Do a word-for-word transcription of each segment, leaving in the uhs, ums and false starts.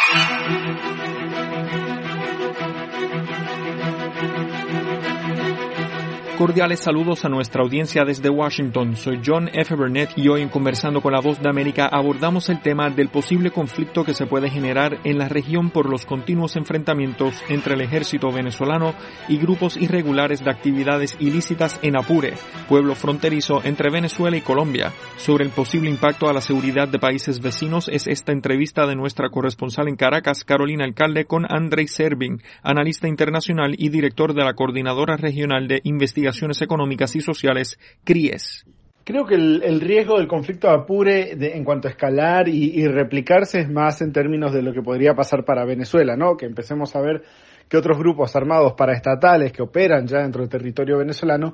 Cordiales saludos a nuestra audiencia desde Washington. Soy John F. Burnett y hoy en Conversando con la Voz de América abordamos el tema del posible conflicto que se puede generar en la región por los continuos enfrentamientos entre el ejército venezolano y grupos irregulares de actividades ilícitas en Apure, pueblo fronterizo entre Venezuela y Colombia. Sobre el posible impacto a la seguridad de países vecinos es esta entrevista de nuestra corresponsal en Caracas, Carolina Alcalde, con Andrei Servin, analista internacional y director de la Coordinadora Regional de Investigación Económicas y Sociales, CRIES. Creo que el, el riesgo del conflicto de Apure de, en cuanto a escalar y, y replicarse es más en términos de lo que podría pasar para Venezuela, ¿no? Que empecemos a ver que otros grupos armados paraestatales que operan ya dentro del territorio venezolano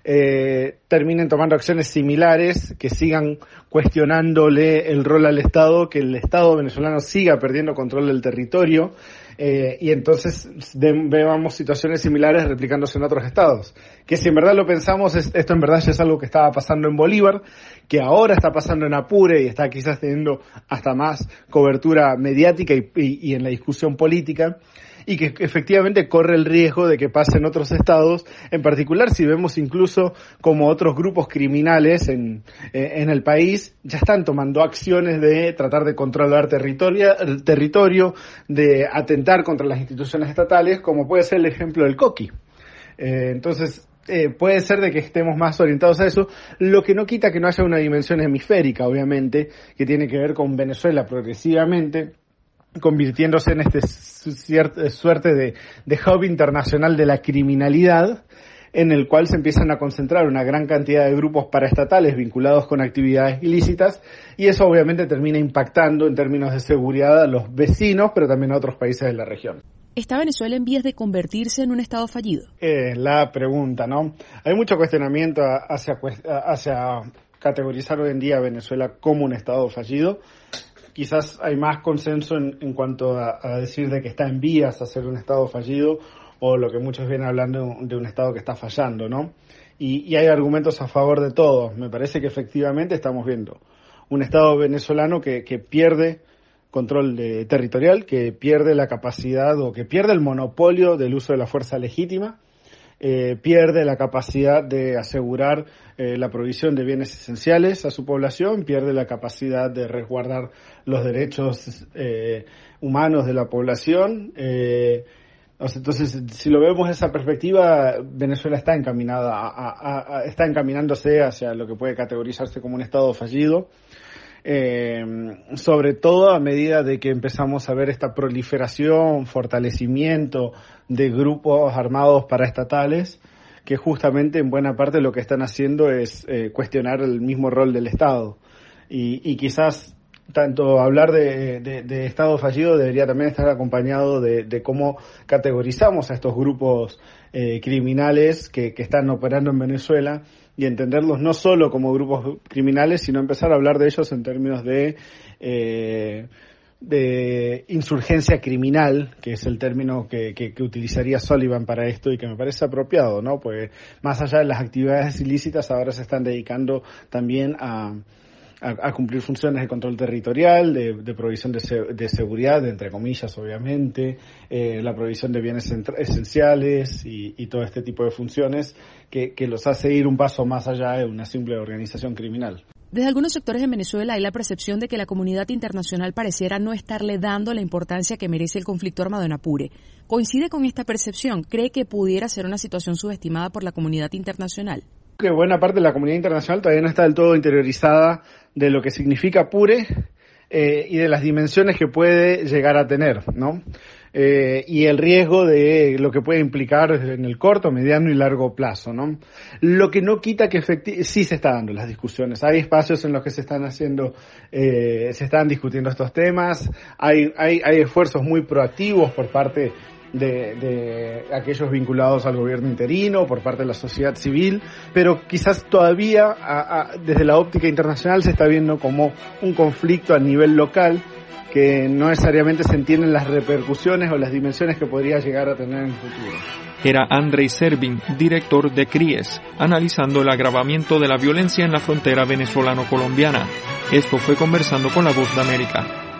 eh, terminen tomando acciones similares, que sigan cuestionándole el rol al Estado, que el Estado venezolano siga perdiendo control del territorio. Eh, y entonces de, veamos situaciones similares replicándose en otros estados. Que si en verdad lo pensamos, es, esto en verdad ya es algo que estaba pasando en Bolívar, que ahora está pasando en Apure y está quizás teniendo hasta más cobertura mediática y, y, y en la discusión política, y que efectivamente corre el riesgo de que pase en otros estados, en particular si vemos incluso como otros grupos criminales en, en el país ya están tomando acciones de tratar de controlar territorio, territorio, de atentar contra las instituciones estatales, como puede ser el ejemplo del Coqui. Eh, entonces, Eh, puede ser de que estemos más orientados a eso, lo que no quita que no haya una dimensión hemisférica, obviamente, que tiene que ver con Venezuela progresivamente convirtiéndose en este cier- suerte de, de hub internacional de la criminalidad, en el cual se empiezan a concentrar una gran cantidad de grupos paraestatales vinculados con actividades ilícitas, y eso obviamente termina impactando en términos de seguridad a los vecinos, pero también a otros países de la región. ¿Está Venezuela en vías de convertirse en un estado fallido? Eh, la pregunta, ¿no? Hay mucho cuestionamiento hacia, hacia categorizar hoy en día a Venezuela como un estado fallido. Quizás hay más consenso en, en cuanto a, a decir de que está en vías a ser un estado fallido, o lo que muchos vienen hablando de un estado que está fallando, ¿no? Y, y hay argumentos a favor de todo. Me parece que efectivamente estamos viendo un estado venezolano que, que pierde control de, territorial, que pierde la capacidad o que pierde el monopolio del uso de la fuerza legítima, eh, pierde la capacidad de asegurar eh, la provisión de bienes esenciales a su población, pierde la capacidad de resguardar los derechos eh, humanos de la población. Eh, entonces, si lo vemos desde esa perspectiva, Venezuela está encaminada a, a, a, está encaminándose hacia lo que puede categorizarse como un estado fallido. Eh, sobre todo a medida de que empezamos a ver esta proliferación, fortalecimiento de grupos armados paraestatales, que justamente en buena parte lo que están haciendo es eh, cuestionar el mismo rol del Estado. Y, y quizás tanto hablar de, de, de Estado fallido debería también estar acompañado de, de cómo categorizamos a estos grupos eh, criminales que, que están operando en Venezuela, y entenderlos no solo como grupos criminales, sino empezar a hablar de ellos en términos de eh, de insurgencia criminal, que es el término que, que, que utilizaría Sullivan para esto y que me parece apropiado, ¿no? Pues más allá de las actividades ilícitas, ahora se están dedicando también a a, a cumplir funciones de control territorial, de, de provisión de, se, de seguridad, entre comillas, obviamente, eh, la provisión de bienes esenciales y, y todo este tipo de funciones que, que los hace ir un paso más allá de una simple organización criminal. Desde algunos sectores en Venezuela hay la percepción de que la comunidad internacional pareciera no estarle dando la importancia que merece el conflicto armado en Apure. ¿Coincide con esta percepción? ¿Cree que pudiera ser una situación subestimada por la comunidad internacional? Que buena parte de la comunidad internacional todavía no está del todo interiorizada de lo que significa Apure eh, y de las dimensiones que puede llegar a tener, ¿no? Eh, y el riesgo de lo que puede implicar en el corto, mediano y largo plazo, ¿no? Lo que no quita que efecti- sí se está dando las discusiones. Hay espacios en los que se están haciendo, eh, se están discutiendo estos temas. Hay, hay, hay esfuerzos muy proactivos por parte de, de aquellos vinculados al gobierno interino, por parte de la sociedad civil, pero quizás todavía a, a, desde la óptica internacional se está viendo como un conflicto a nivel local que no necesariamente se entienden las repercusiones o las dimensiones que podría llegar a tener en el futuro. Era Andrei Servin, director de CRIES, analizando el agravamiento de la violencia en la frontera venezolano-colombiana. Esto fue Conversando con la Voz de América.